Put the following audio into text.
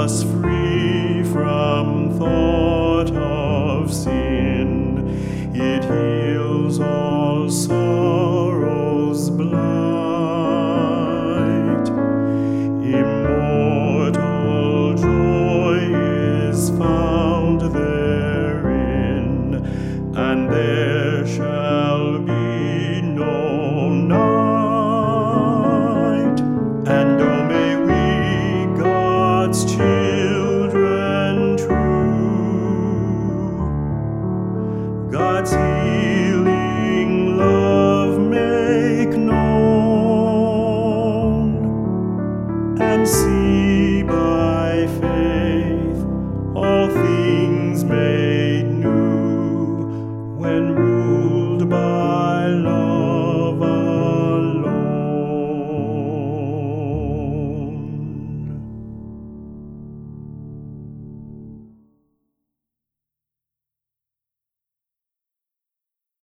us free from thought of sin. It heals all sorrow's blight. Immortal joy is found therein, and there shall be no night. And oh, may we, God's children,